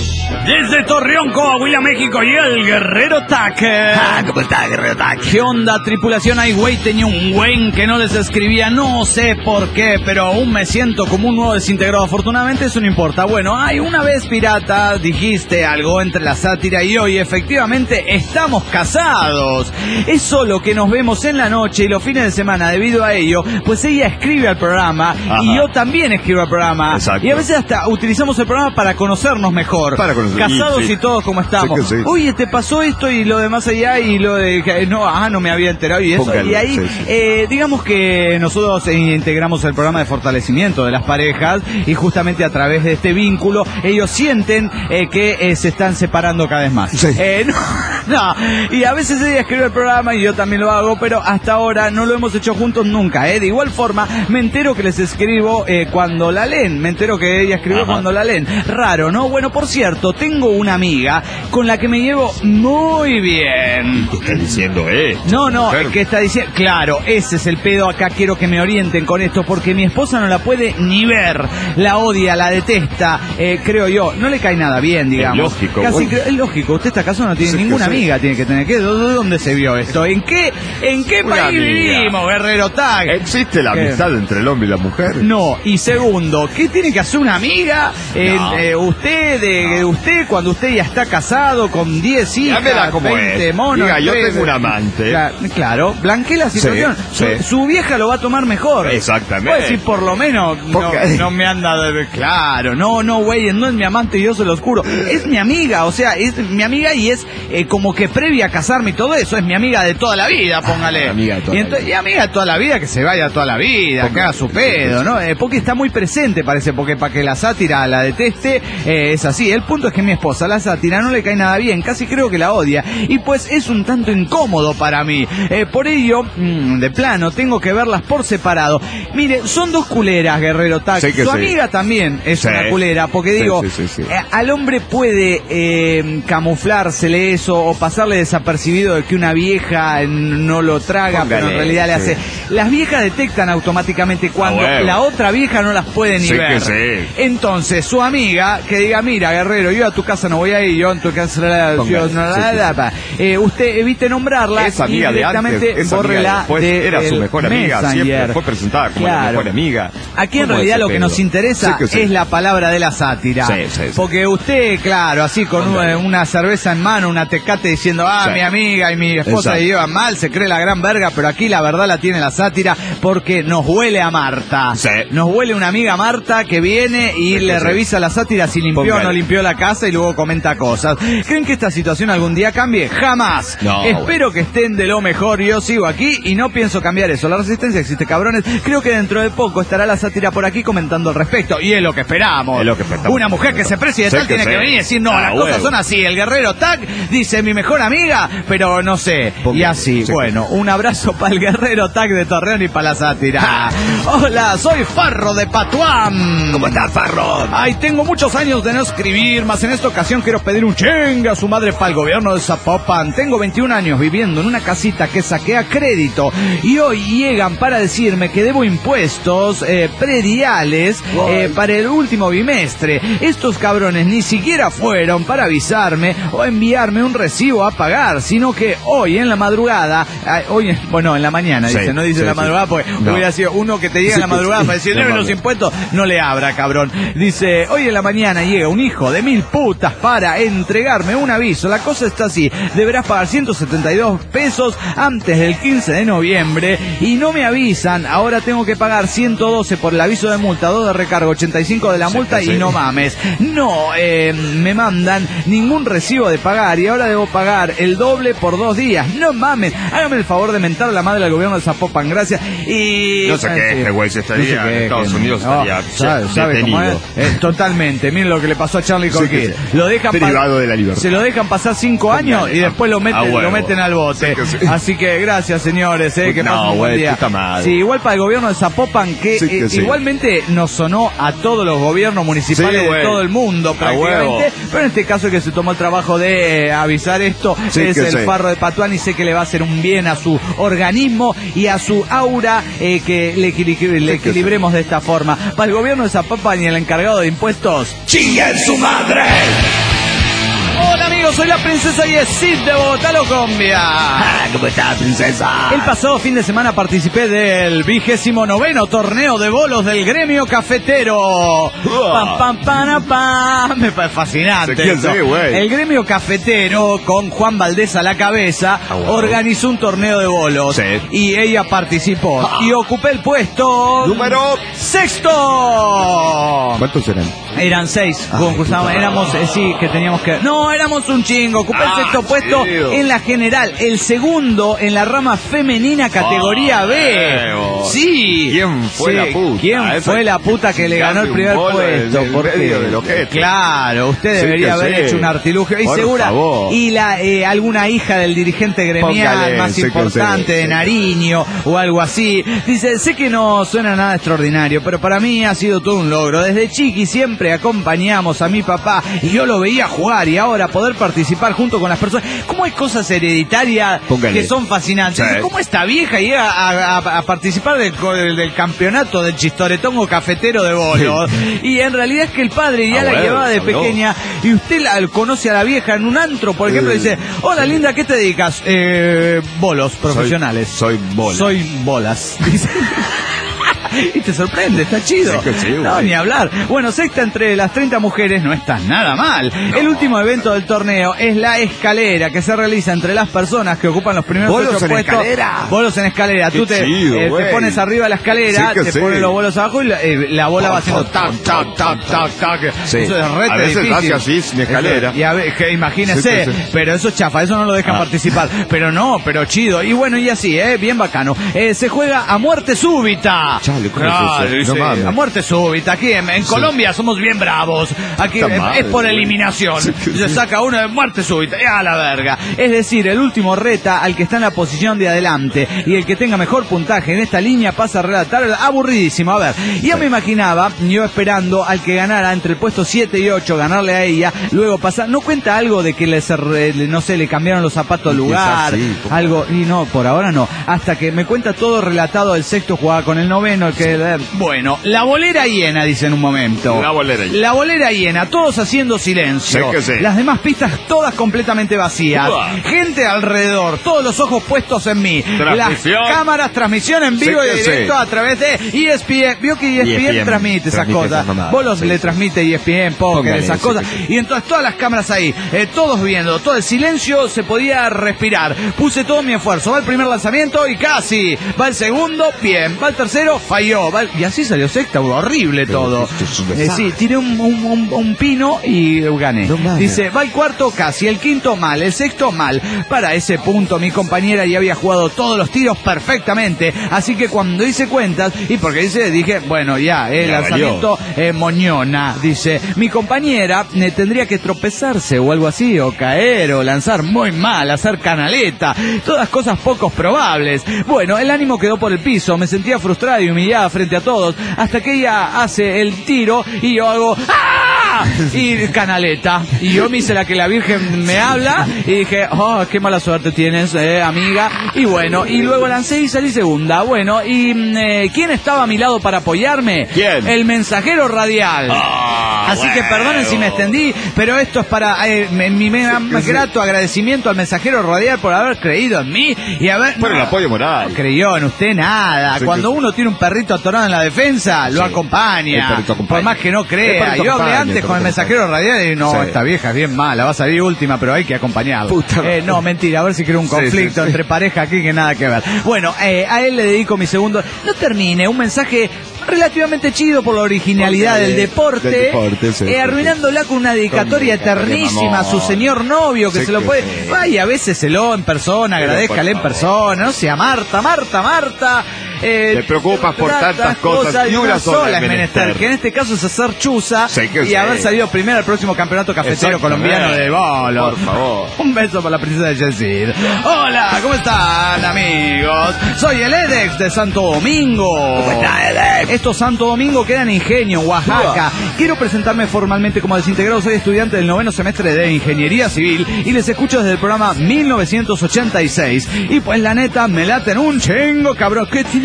Desde Torreón, Coahuila, México, llega el Guerrero Tac. Ah, ¿cómo está, Guerrero Tac? ¿Qué onda, tripulación? Ay, güey, tenía un güey que no les escribía, no sé por qué, pero aún me siento como un nuevo desintegrado. Afortunadamente eso no importa. Bueno, ay, una vez, pirata, dijiste algo entre la sátira y hoy, efectivamente, estamos casados. Es solo que nos vemos en la noche y los fines de semana. Debido a ello, pues ella escribe al programa. Ajá. Y yo también escribo al programa. Exacto. Y a veces hasta utilizamos el programa para conocernos mejor. Para conocer. Casados y, sí. y todos como estamos. Sí, sí. Oye, te pasó esto y lo de más allá y lo de que no, ah, no me había enterado y eso. Póngale, y ahí, sí, sí. Eh, digamos que nosotros eh, integramos el programa de fortalecimiento de las parejas y justamente a través de este vínculo ellos sienten eh, que eh, se están separando cada vez más. Sí. Eh, no, no. Y a veces ella escribe el programa y yo también lo hago, pero hasta ahora no lo hemos hecho juntos nunca. Eh. De igual forma, me entero que les escribo eh, cuando la leen. Me entero que ella escribió Ajá. cuando la leen. Raro, ¿no? Bueno, por cierto, tengo una amiga con la que me llevo muy bien. ¿Qué está diciendo, eh? No, no, ¿qué está diciendo? Claro, ese es el pedo. Acá quiero que me orienten con esto, porque mi esposa no la puede ni ver. La odia, la detesta, eh, creo yo. No le cae nada bien, digamos. Es lógico. Casi cre- es lógico. Usted está casado, no tiene sí, ninguna sí. amiga, tiene que tener. ¿Qué? ¿De dónde se vio esto? ¿En qué, en qué país amiga. vivimos, Guerrero Tag? ¿Existe la ¿Qué? amistad entre el hombre y la mujer? No. Y segundo, ¿qué tiene que hacer una amiga? Eh, no. eh, usted, de no. usted, cuando usted ya está casado con diez hijas, veinte es. monos. Diga, yo tres, tengo un amante. Claro, claro, blanquee la situación. Sí, su, sí. su vieja lo va a tomar mejor. Exactamente. Puede decir, por lo menos, no, no me anda de... Claro, no, no, güey, no es mi amante y yo se lo juro. Es mi amiga, o sea, es mi amiga y es eh, como que previa a casarme y todo eso, es mi amiga de toda la vida, póngale. Ah, amiga de toda y, la entonces, vida. y amiga de toda la vida, que se vaya toda la vida, que haga su pedo, ¿no? Eh, porque está muy presente, parece, porque para que la sátira la deteste, eh, es así. El punto es que mi esposa, la sátira, no le cae nada bien, casi creo que la odia, y pues es un tanto incómodo para mí. Eh, por ello, mmm, de plano, tengo que verlas por separado. Mire, son dos culeras, Guerrero Tac. Sí, Su sí. amiga también es sí. una culera, porque digo, sí, sí, sí, sí. Eh, al hombre puede eh, camuflársele eso o pasarle desapercibido de que una vieja no lo traga, Póngale, pero en realidad le hace... Sí. Las viejas detectan automáticamente cuando ah, bueno. la otra vieja no las puede ni sí ver. Que sí. Entonces, su amiga, que diga, mira, Guerrero, yo a tu casa no voy a ir, yo a tu casa no, yo, no sí, la, sí. Eh, usted evite nombrarla esa amiga y directamente de antes, esa bórrela amiga de era su mejor amiga, Messenger. siempre fue presentada como claro. la mejor amiga. Aquí en realidad lo que pedo? nos interesa sí sí. es la palabra de la sátira. Sí, sí, sí. Porque usted, claro, así con una, una cerveza en mano, una tecate diciendo, ah, sí. mi amiga y mi esposa se llevan mal, se cree la gran verga, pero aquí la verdad la tiene la sátira porque nos huele a Marta. Sí. Nos huele una amiga Marta que viene y sí, le sí. revisa la sátira si limpió Póngale. o no limpió la casa y luego comenta cosas. ¿Creen que esta situación algún día cambie? Jamás. No, Espero bueno. que estén de lo mejor. Yo sigo aquí y no pienso cambiar eso. La resistencia existe, cabrones. Creo que dentro de poco estará la sátira por aquí comentando al respecto. Y es lo que esperamos. Es lo que esperamos. Una mujer que se precie de sé tal que tiene sé. que venir y decir, no, ah, las huevo. cosas son así. El Guerrero Tac dice mi mejor amiga, pero no sé. Porque, y así, sé bueno, que... un abrazo para el Guerrero Tac de Torreón y para la sátira. Hola, soy Farro de Patuán. ¿Cómo estás, Farro? Ay, tengo muchos años de no escribir, más en esta ocasión quiero pedir un chingue a su madre para el gobierno de Zapopan. Tengo veintiún años viviendo en una casita que saqué a crédito y hoy llegan para decirme que debo impuestos eh, prediales eh, para el último bimestre. Estos cabrones ni siquiera fueron para avisarme o enviarme un recibo a pagar, sino que hoy en la madrugada, eh, hoy, bueno, en la mañana, sí, dice, no dice sí, en la madrugada, porque no. hubiera sido uno que te llega sí, en la madrugada sí, para decir, debe los impuestos, no le abra, cabrón. Dice, hoy en la mañana llega un hijo de mil putas para entregarme un aviso. La cosa está así, deberás pagar ciento setenta y dos pesos antes del quince de noviembre y no me avisan. Ahora tengo que pagar ciento doce por el aviso de multa, dos de recargo, ochenta y cinco de la multa sí, y sí. no mames. No eh, me mandan ningún recibo de pagar y ahora debo pagar el doble por dos días. No mames, hágame el favor de mentar a la madre del gobierno de Zapopan, gracias. Y... No sé qué, este güey se estaría no sé en Estados Unidos, no, estaría sabe, sabe cómo es. Eh, totalmente, miren lo que le pasó a Charlie Coquín. Sí, sí. Lo dejan privado de la libertad. Se lo dejan pasar cinco años y después lo meten, lo meten al bote. Sí, sí. Así que gracias, señores, eh, que no, pasen un buen día. Madre. Sí, igual para el gobierno de Zapopan, que, sí, que eh, sí. igualmente nos sonó a todos los gobiernos municipales sí, de todo el mundo, prácticamente. Pero en este caso el que se tomó el trabajo de eh, avisar esto sí, es el sí. Farro de Patuán y sé que le va a hacer un bien a su organismo y a su aura eh, que le, equil le equilibremos sí. de esta forma. Para el gobierno de Zapopan y el encargado de impuestos, ¡chinguen su madre! Hola amigos, soy la princesa Yesid de Bogotá, Colombia. Ah, ¿cómo estás, princesa? El pasado fin de semana participé del vigésimo noveno torneo de bolos del gremio cafetero. Pam, pam, pam, pam. Me parece fascinante. ¿Qué esto. sé, güey? El gremio cafetero, con Juan Valdés a la cabeza, Ah, bueno. organizó un torneo de bolos. Sí. Y ella participó. Ah. Y ocupé el puesto... Número... ¡Sexto! ¿Cuántos eran? Eran seis, Ay, concursábamos, puta éramos, eh, sí, que teníamos que... No, éramos un chingo, ocupé Ah, el sexto puesto chido. en la general, el segundo en la rama femenina categoría Oh, B. Evo. Sí. ¿Quién fue Sí, la puta? ¿Quién Esa- fue la puta que le ganó el un primer bolo puesto? en el Porque- medio del ojete. Claro, usted Sí debería que haber sí. hecho un artilugio. Y Por segura, favor. y la eh, alguna hija del dirigente gremial Póngale, más sí que importante sí, de sí. Nariño o algo así. Dice, sé que no suena nada extraordinario, pero para mí ha sido todo un logro. Desde chiqui siempre acompañamos a mi papá y yo lo veía jugar, y ahora poder participar junto con las personas. ¿Cómo hay cosas hereditarias Póngale. que son fascinantes? Sí. ¿Cómo esta vieja llega a, a- a participar del, co- del campeonato del chistoretongo cafetero de bolos? Y en realidad es que el padre ya Ah, la bueno, llevaba de habló. pequeña, y usted la conoce a la vieja en un antro, por ejemplo, y dice, hola linda, ¿a qué te dedicas? Eh, bolos profesionales. soy bola. Soy bolas. Dice. Y te sorprende, está chido. Sí que sí, no, güey. ni hablar. Bueno, sexta entre las treinta mujeres no está nada mal. El último evento del torneo es la escalera, que se realiza entre las personas que ocupan los primeros ¿Bolos ocho en puestos. escalera? Bolos en escalera. Qué Tú te, chido, eh, te güey. pones arriba de la escalera, Sí que te sí. pones los bolos abajo y la, eh, la bola va haciendo tac, tac, tac, tac, tac. Sí. Eso es re A veces difícil. hace así, sin escalera. Eso- y a ver, que imagínese, Sí, sí, sí. pero eso es chafa, eso no lo dejan Ah. participar. Pero no, pero chido. Y bueno, y así, eh, bien bacano. Eh, se juega a muerte súbita. Chale, ¿cómo es Claro, eso? dice, No mames. a muerte súbita. Aquí en, en Colombia somos bien bravos. Aquí Puta eh, madre, es por güey. eliminación. Sí, sí. Se saca uno de muerte súbita. Y a la verga. Es decir, el último reta al que está en la posición de adelante. Y el que tenga mejor puntaje en esta línea pasa a relatar. Aburridísimo. A ver, yo me imaginaba, yo esperando al que ganara entre el puesto siete y ocho, ganarle a ella, luego pasar. ¿No cuenta algo de que le, se re- le- no sé, le cambiaron los zapatos al lugar? Quizás sí, ¿cómo? Algo, y no, por ahora no. Hasta que me cuenta todo relatado, el sexto jugaba con el noveno, el que... eh, bueno, la bolera llena, dice en un momento. La bolera llena. La bolera llena, todos haciendo silencio. Sí que sí. Las demás pistas todas completamente vacías. Uah. Gente alrededor, todos los ojos puestos en mí. Transmisión. Las cámaras, transmisión en vivo Sí y que directo sí. a través de E S P N. Vio que E S P N, E S P N transmite esas transmite cosas. esas mamadas, Vos los sí, le sí. transmite E S P N, Poker, Póngale, esas sí cosas. que sí. Y entonces todas las cámaras ahí, eh, todos viendo, todo el silencio, se podía respirar. Puse todo mi esfuerzo. Va el primer lanzamiento y casi. Va el segundo, bien. Va el tercero, falló. Va el- Y así salió sexta, horrible Pero todo. esto es un Eh, desastre. sí, tiré un, un- un- un pino y gané. No mames. Dice, va el cuarto casi, el quinto mal, el sexto mal. Para ese punto mi compañera ya había jugado todos los tiros perfectamente. Así que cuando hice cuentas, y porque dice, dije, bueno, ya, el Ya lanzamiento eh, moñona. Dice, mi compañera eh, tendría que tropezarse o algo así, o caer, o lanzar muy mal, hacer canaleta. Todas cosas poco probables. Bueno, el ánimo quedó por el piso. Me sentía frustrada y humillada frente a todos. Hasta que ella hace el tiro y yo hago ¡ah! Y canaleta. Y yo me hice la que la Virgen me habla y dije, oh, qué mala suerte tienes, eh, amiga. Y bueno, y luego lancé y salí segunda. Bueno, y mm, eh, ¿quién estaba a mi lado para apoyarme? ¿Quién? El mensajero radial. Ah, Así que bueno. perdonen si me extendí, pero esto es para eh, mi, mi mega grato agradecimiento al mensajero radial por haber creído en mí y haber... Por el no, apoyo moral. no creyó en usted nada. Sí, Cuando que- uno tiene un perrito atorado en la defensa, lo Sí. acompaña. El perrito acompaña. Por más que no El crea. perrito Yo hablé acompaña, antes el con el perrito mensajero radial y no, Sí. esta vieja es bien mala, va a salir última, pero hay que acompañarla. Puta Eh, madre. no, mentira, a ver si creo un Sí, conflicto sí, sí. entre pareja aquí que nada que ver. Bueno, eh, a él le dedico mi segundo. No termine, un mensaje relativamente chido por la originalidad Porque del de- deporte, del deporte, sí, eh, sí, arruinándola con una dedicatoria Con dedicatoria, eternísima a su mamón. señor novio que Sí se lo que puede... sí. Vaya, a veces se lo en persona, Pero, agradezcale en por favor. persona, no sea Marta, Marta, Marta. Eh, Te preocupas por tantas cosas y y una sola es es menester, menester. que en este caso es hacer chuza Sí que y sí. haber salido primero al próximo campeonato cafetero Exactamente. colombiano de bolo. Por favor. Un beso para la princesa de Yesid. Hola, ¿cómo están, amigos? Soy el Edex de Santo Domingo. ¿Cómo está, Edex? Esto Santo Domingo queda en Ingenio, en Oaxaca. Quiero presentarme formalmente como desintegrado. Soy estudiante del noveno semestre de Ingeniería Civil y les escucho desde el programa mil novecientos ochenta y seis. Y pues la neta, me laten un chingo, cabrón. ¿Qué tiene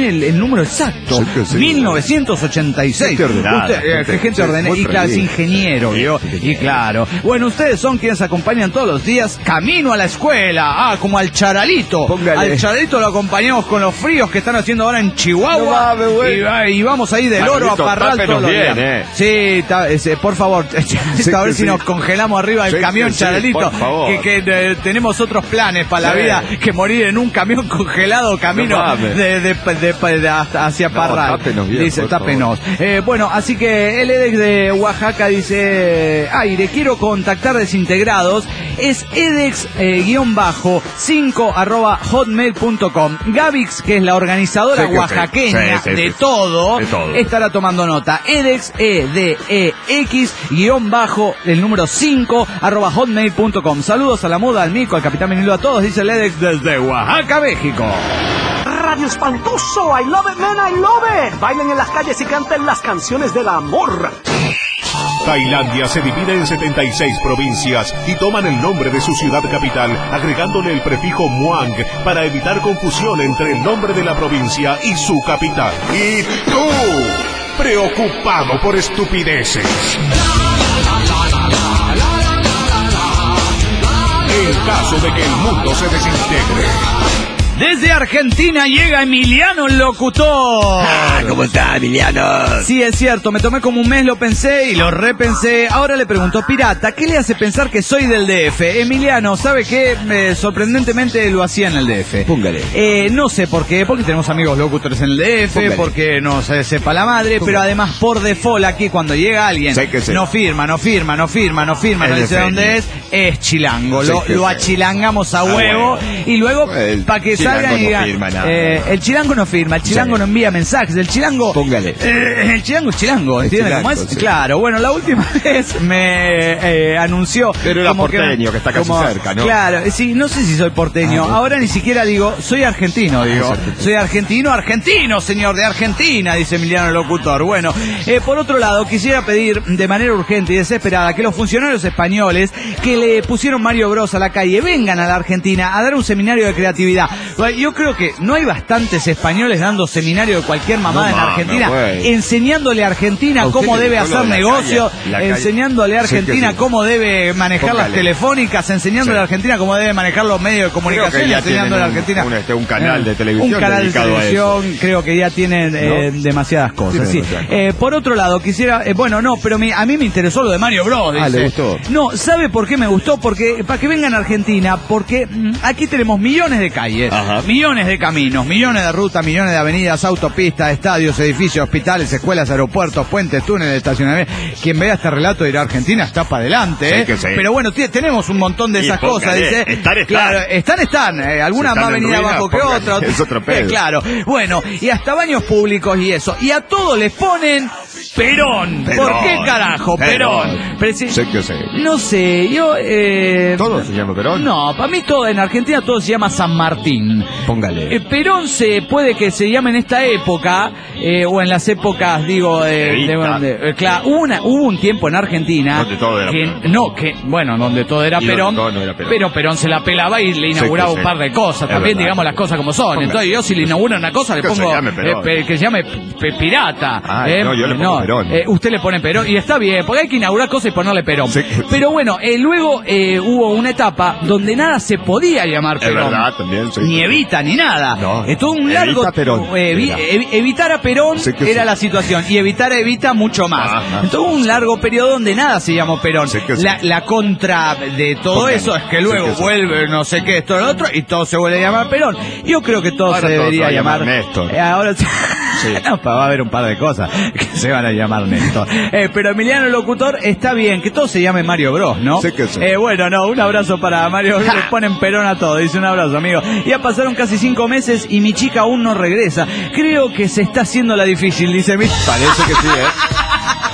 tiene el, el número exacto. Sí que sí, mil novecientos ochenta y seis. Gente ordenada, Usted, eh, gente- gente sí, ordenada. muy Y claro, es prendida. ingeniero, ¿vio? Y claro. Bueno, ustedes son quienes acompañan todos los días camino a la escuela. Ah, como al Charalito. Póngale. Al Charalito lo acompañamos con los fríos que están haciendo ahora en Chihuahua. No mames, güey. y, va- y vamos ahí del oro a Charalito, Parral tápenos todos los bien, días. eh. Sí, ta- ese, por favor, Charalito, Sí a ver que si sí. nos congelamos arriba del Sí que camión, sí, Charalito. por favor. Que, que eh, tenemos otros planes para la Sí. vida que morir en un camión congelado camino No mames. de, de, de- de- hasta- hacia No, Parral. tápenos bien, Dice, por tápenos. Eh, bueno, así que el edex de Oaxaca dice, ay, le quiero contactar desintegrados, es edex cinco arroba hotmail punto com. Gavix, que es la organizadora Sí, que sí. oaxaqueña Sí, sí, de, sí. todo, De todo. estará tomando nota. edex, E D E X, guión bajo, el número cinco, arroba hotmail punto com. Saludos a la moda, al Mico, al Capitán Menilo, a todos, dice el edex desde Oaxaca, México. Radio Espantoso, I love it, man, I love it. Bailen en las calles y canten las canciones del amor. Tailandia se divide en setenta y seis provincias y toman el nombre de su ciudad capital, agregándole el prefijo Muang para evitar confusión entre el nombre de la provincia y su capital. ¿Y tú? Preocupado por estupideces. En caso de que el mundo se desintegre. Desde Argentina llega Emiliano el locutor. Ah, ¿cómo está, Emiliano? Sí, es cierto, me tomé como un mes, lo pensé y lo repensé. Ahora le pregunto, Pirata, ¿qué le hace pensar que soy del D F? Emiliano, ¿sabe qué? Eh, sorprendentemente lo hacía en el D F. Póngale. Eh, no sé por qué, porque tenemos amigos locutores en el D F, Póngale. porque no se sepa la madre, pero además por default aquí cuando llega alguien, Sí que sí. no firma, no firma, no firma, no firma, Es no de dice feño. dónde es, es chilango. Sí Lo, que lo sí. achilangamos a Ah, huevo bueno. y luego El para que chilango salgan y no digan, firma nada. eh, el chilango no firma, el chilango Sí. no envía mensajes, el chilango... Póngale. Eh, el chilango es chilango, ¿entiendes chilango, cómo es? sí. Claro, bueno, la última vez me eh, anunció... Pero era como porteño, que está casi cerca, ¿no? Claro, eh, sí, no sé si soy porteño, Ah, ahora ni siquiera digo, soy argentino, digo. es argentino. Soy argentino, argentino, señor, de Argentina, dice Emiliano el locutor. Bueno, eh, por otro lado, quisiera pedir de manera urgente y desesperada que los funcionarios españoles que le pusieron Mario Bros a la calle vengan a la Argentina a dar un seminario de creatividad. Yo creo que no hay bastantes españoles dando seminario de cualquier mamada No en mames, Argentina, güey. enseñándole a Argentina A usted cómo le debe gustó lo hacer de la negocio, calle, la calle. enseñándole a Sí que Argentina sí. cómo debe manejar las Póngale. telefónicas, enseñándole Sí. a Argentina cómo debe manejar los medios de comunicación, Creo que ya enseñándole a tienen un- Argentina un, este, un canal de televisión un canal de dedicado a televisión, creo que ya tienen eh, demasiadas cosas. Tienen Sí. demasiadas Eh, por otro lado, quisiera, eh, bueno, no, pero mi- a mí me interesó lo de Mario Bros. Ah, dice. ¿le gustó? No, ¿sabe por qué me gustó? Porque para que vengan a Argentina, porque mm, aquí tenemos millones de calles, Ajá. millones de caminos, millones de rutas, millones de avenidas, autopistas, estadios, edificios, hospitales, escuelas, aeropuertos, puentes, túneles, estacionamientos. Quien vea este relato dirá Argentina está para adelante, Sí ¿eh? que sí. Pero bueno, t- tenemos un montón de Y esas cosas, póngale, dice. están, están. Claro, están, están. eh, algunas Si más están en venidas ruina, abajo que póngale, otras. es otro pedo. Eh, claro. Bueno, y hasta baños públicos y eso. Y a todos les ponen Perón. Perón. ¿Por qué carajo? Perón. Perón. Presi- Sí que sí. No sé, yo... Eh... ¿Todo se llama Perón? No, para mí todo, en Argentina todo se llama San Martín. Póngale. Eh, Perón se puede que se llame en esta época, eh, o en las épocas, digo, de, Evita. de- de- eh, claro, hubo, una- hubo un tiempo en Argentina Donde todo era que, Perón. no, que, bueno, donde todo era Y donde Perón, todo no era Perón. pero Perón se la pelaba y le Sí, inauguraba que un sí. par de cosas, Es también verdad. digamos las cosas como son. Póngale. Entonces yo si le inauguro una cosa le Que se pongo llame Perón. eh, pe- que se llame pe- pirata. Ah, eh, no, yo le pongo Perón. eh, usted le pone Perón y está bien, porque hay que inaugurar cosas y ponerle Perón. Sí. Pero bueno, eh, luego eh, hubo una etapa donde nada se podía llamar Es Perón. verdad, también, sí. Ni Evita ni nada. No. Es todo un Evita largo. Perón. eh, evi- Era. evi- evitar a Perón Sí que era sí. la situación. Y evitar a Evita mucho más. Ajá. Entonces hubo un largo periodo donde nada se llamó Perón. Sí que sí. La, la contra de todo Póngale. eso es que Sí luego que sí. vuelve no sé qué, esto, lo otro, y todo se vuelve a llamar Perón. Yo creo que todo Ahora se todo debería se va a llamar. llamar Néstor. Eh, ahora se- Sí. No, pa- va a haber un par de cosas que se van a llamar Néstor. Eh, pero Emiliano el locutor está bien, que todo se llame Mario Bros, ¿no? Sí que sí. Eh, bueno, no, un abrazo para Mario Bros. Le ponen Perón a todo, dice un abrazo, amigo. Ya pasaron casi cinco meses y mi chica aún no regresa. Creo que se está haciendo la difícil, dice mi. Parece que sí, ¿eh?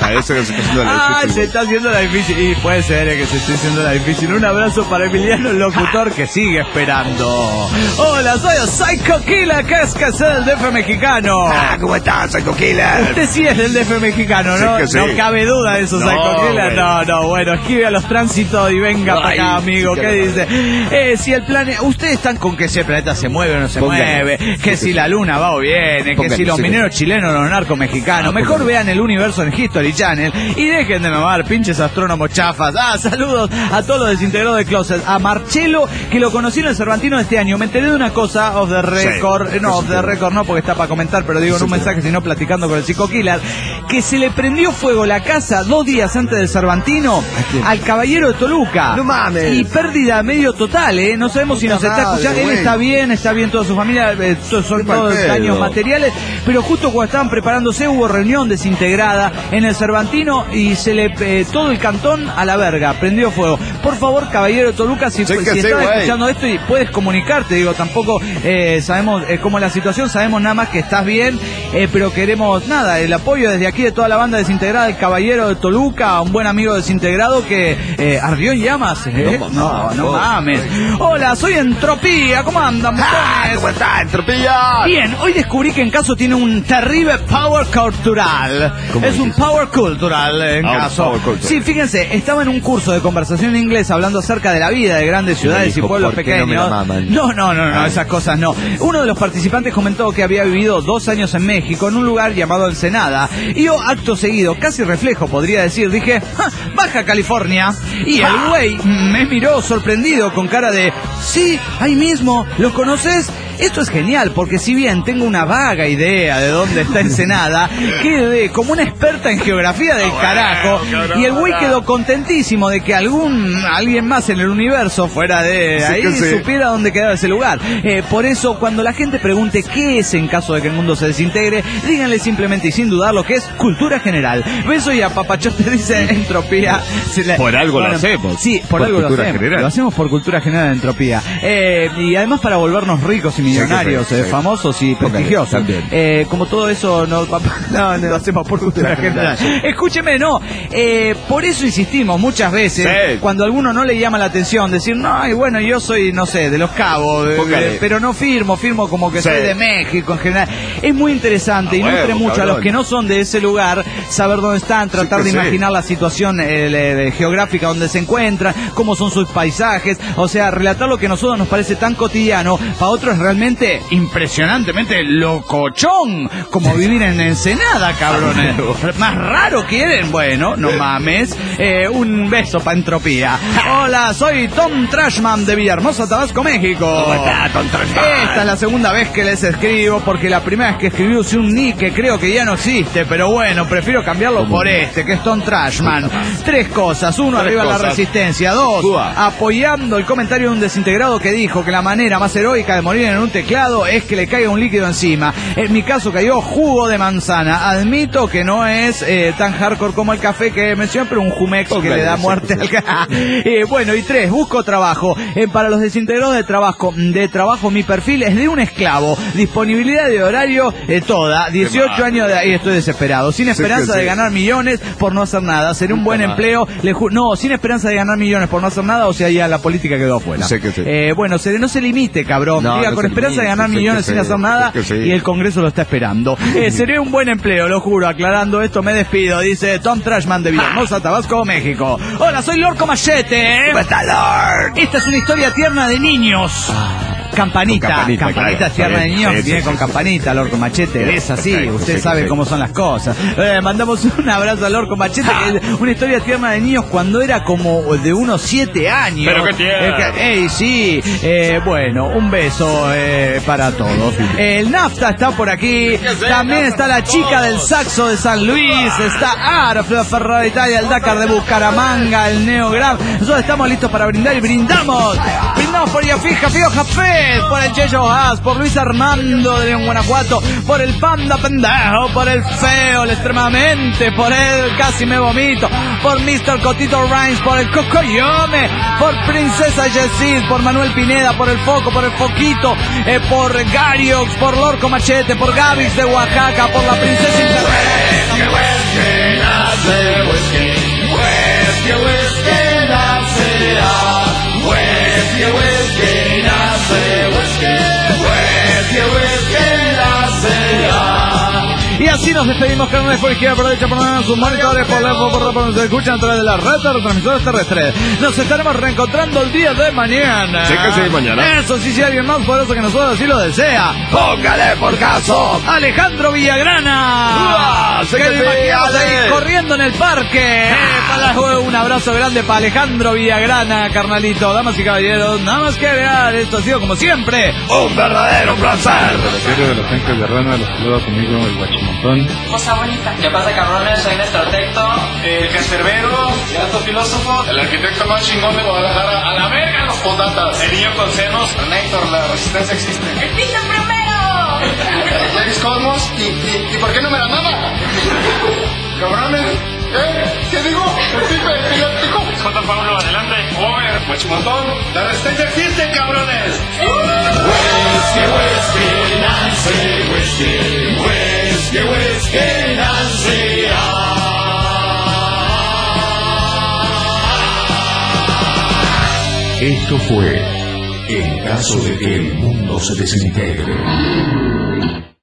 Parece que se está haciendo la Ah, difícil. se está haciendo la difícil. Y puede ser eh, que se esté haciendo la difícil. Un abrazo para Emiliano, el locutor que sigue esperando. Hola, soy Psycho Killer, que es que es el D F mexicano. Ah, ¿cómo estás, Psycho Killer? Usted sí es del D F mexicano, ¿no? Sí que sí. No cabe duda de eso, No, Psycho Killer. güey. No, no, bueno, esquive a los tránsitos y venga para Ay, acá, amigo. sí ¿Qué que dice? Eh, si el planeta... Ustedes están con que si el planeta se mueve o no se Póngale. mueve, que si la luna va o viene, que Póngale, si los sí que mineros chilenos o los narcos mexicanos. Ah, Mejor póngale. vean el universo en History Channel y dejen de mamar, pinches astrónomos chafas. Ah, saludos a todos los desintegrados de Closet. A Marcelo, que lo conocí en el Cervantino de este año. Me enteré de una cosa, off the record, Sí, no, eso off the sí. record no, porque está para comentar, pero digo en un Eso sí. mensaje, sino platicando con el Psycho Killer, que se le prendió fuego la casa dos días antes del Cervantino quién? al caballero de Toluca. No mames. Y pérdida medio total, ¿eh? No sabemos si Puta nos está madre, escuchando. Él güey. está bien, está bien toda su familia, eh, to- son Qué mal todos pedo. daños materiales, pero justo cuando estaban preparándose hubo reunión desintegrada en el Cervantino y se le eh, todo el cantón a la verga, prendió fuego. Por favor, caballero de Toluca, si, Sí si que sí, estás güey. escuchando esto y puedes comunicarte, digo, tampoco eh, sabemos eh, cómo es la situación, sabemos nada más que estás bien, eh, pero queremos nada, el apoyo desde aquí de toda la banda desintegrada, el caballero de Toluca, un buen amigo desintegrado que eh, ardió en llamas, ¿eh? No, No, no no, mames. Hola, soy Entropía, ¿cómo andan, Ah, muchones? ¿cómo estás, Entropía? Bien, hoy descubrí que en caso tiene un terrible power cultural. ¿Cómo Es un dices? power cultural en Ah, un caso. power cultural. Sí, fíjense, estaba en un curso de conversación en inglés hablando acerca de la vida de grandes ciudades dijo, y pueblos ¿por qué no me pequeños. la maman? No, no, no, no, Ah. esas cosas no. Uno de los participantes comentó que había vivido dos años en México en un lugar llamado Ensenada. Y yo, acto seguido, casi reflejo podría decir, dije, "Ja, Baja California. Y el güey me miró sorprendido con cara de, sí, ahí mismo, ¿lo conoces? Esto es genial, porque si bien tengo una vaga idea de dónde está Ensenada, quedé como una experta en geografía del carajo, y el güey quedó contentísimo de que algún alguien más en el universo fuera de Sí ahí que sí. supiera dónde quedaba ese lugar. Eh, por eso, cuando la gente pregunte qué es en caso de que el mundo se desintegre, díganle simplemente y sin dudar lo que es cultura general. Beso y apapachote, dice Entropía. Se le- Por algo lo hacemos. Sí, por, Por algo lo cultura hacemos. general. Lo hacemos por cultura general de Entropía. Eh, y además para volvernos ricos y millonarios, Sí, sí, eh, sí. famosos y Póngale, prestigiosos. también. Eh, como todo eso no, no, no lo hacemos por cultura general. Escúcheme, no. Eh, por eso insistimos muchas veces, Sí. cuando a alguno no le llama la atención, decir, no, y bueno, yo soy, no sé, de Los Cabos, eh, Póngale. eh, pero no firmo, firmo como que Sí. soy de México en general. Es muy interesante A y nutre huevo, mucho a los cabrón. que no son de ese lugar, saber dónde están, tratar que de sí. imaginar la situación eh, le- de- geográfica donde se encuentran, cómo son sus paisajes, o sea, relatar lo que a nosotros nos parece tan cotidiano, para otros es realmente impresionantemente locochón, como vivir en Ensenada, cabrones. Más raro quieren, bueno, no mames. Eh, un beso pa' Entropía. Hola, soy Tom Trashman de Villahermosa, Tabasco, México. ¿Cómo está, Tom Trashman? Esta es la segunda vez que les escribo, porque la primera vez que escribí usé un nick que creo que ya no existe, pero bueno, prefiero cambiarlo por este, que es Tom Trashman. Tres cosas. Uno, Tres arriba la cosas. resistencia. Dos, Ua. apoyando el comentario de un desintegrado que dijo que la manera más heroica de morir en un teclado es que le caiga un líquido encima. En mi caso cayó jugo de manzana. Admito que no es eh, tan hardcore como el café que mencioné, pero un Jumex que Póngale, le da sí, muerte sí. al ca- eh, Bueno, y tres, busco trabajo. Eh, para los desintegrados de trabajo, de trabajo mi perfil es de un esclavo. Disponibilidad de horario eh, toda. dieciocho mal. años de ahí estoy desesperado. Sin esperanza que de sí. ganar millones por no hacer nada. Sería un buen Puta madre. empleo. Le ju- no, sin esperanza de ganar millones por no hacer nada, o sea, ya la política quedó afuera. Sí que sí. Eh, bueno, se, no se limite, cabrón. No, Diga, no con se esperanza de limite, ganar sí que millones sin sí, hacer nada, sí que sí. y el Congreso lo está esperando. Eh, sería un buen empleo, lo juro. Aclarando esto, me despido. Dice Tom Trashman de Villahermosa, Tabasco, México. Hola, soy Lorco Machete. ¿Cómo está, Lord? Esta es una historia tierna de niños. Campanita, Con campanita, campanita claro. tierna de Sí, niños, sí, viene sí, con sí. campanita, Lorco Machete, Sí, es así, perfecto, usted sí, sabe sí. cómo son las cosas. Eh, mandamos un abrazo a Lorco Machete, que es una historia tierna de niños cuando era como de unos siete años. Pero qué tierno. Eh, que- ey, sí, eh, bueno, un beso eh, para todos. El Nafta está por aquí, también está la chica del saxo de San Luis, está Arf, la Ferrari Italia, el Dakar de Bucaramanga, el Neogram. Nosotros estamos listos para brindar y brindamos. Brindamos por Yafija, Fioja Fed, por el Checho Haas, por Luis Armando de León, Guanajuato, por el Panda Pendejo, por el Feo, el Extremamente, por el Casi Me Vomito, por mister Cotito Rhymes, por el Cocoyome, por Princesa Yesid, por Manuel Pineda, por el Foco, por el Foquito, eh, por Gariox, por Lorco Machete, por Gavix de Oaxaca, por la Princesa Internet. whisky nace, whisky, whisky, whisky nace, ah, whisky, whisky nace, whisky, whisky, whisky nace, ah. Y así nos despedimos, carnales, por izquierda, por derecha, por nada, sus monitores, por lejos, por rápido, nos escuchan a través de la red de retransmisores terrestres. Nos estaremos reencontrando el día de mañana. Sí que sí, mañana. Eso sí, si alguien más poderoso que nosotros así lo desea, póngale por caso Alejandro Villagrana. ¡Uah! Sí que que lo sí, imaginamos ahí Ale. corriendo en el parque. Eh, para, un abrazo grande para Alejandro Villagrana, carnalito. Damas y caballeros, nada más que agregar, esto ha sido como siempre un verdadero placer. Serio de los tanques de rana, los saluda conmigo el guachimontón. Cosa bonita. ¿Qué pasa, cabrones? Soy Néstor Tecto, el cancerbero, el alto filósofo, el arquitecto más chingón de Guadalajara. A la verga los podatas. El niño con senos. Néctor, la resistencia existe. ¡El piso primero! Levis Cosmos. ¿Y, y, ¿Y por qué no me la mama? Cabrones. ¿Eh? ¿Qué digo? El pipe epiléptico. J. Pablo, adelante. Over. Guachimontón. La resistencia existe, cabrones. Whisky, whisky, Nancy, whisky, whisky, whisky, Nancy, Esto fue En caso de que el mundo se desintegre.